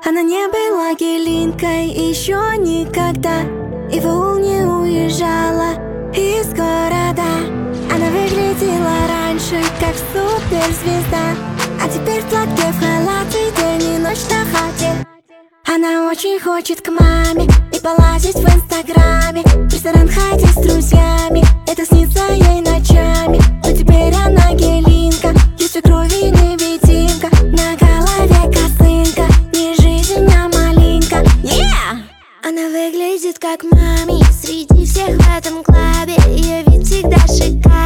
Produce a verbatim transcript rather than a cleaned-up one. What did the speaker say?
Она не была гелинкой еще никогда, и в аул не уезжала из города. Она выглядела раньше как суперзвезда, а теперь в платке, в халате, день и ночь на хате. Она очень хочет к маме и полазить в инстаграме, в ресторан ходить с друзьями, это снится ей ночами. Но теперь она гелинка, и свекрови невидимка, на голове косынка, не жизнь, а малинка. Yeah! Она выглядит как мами среди всех в этом клабе, ее вид всегда шикарный.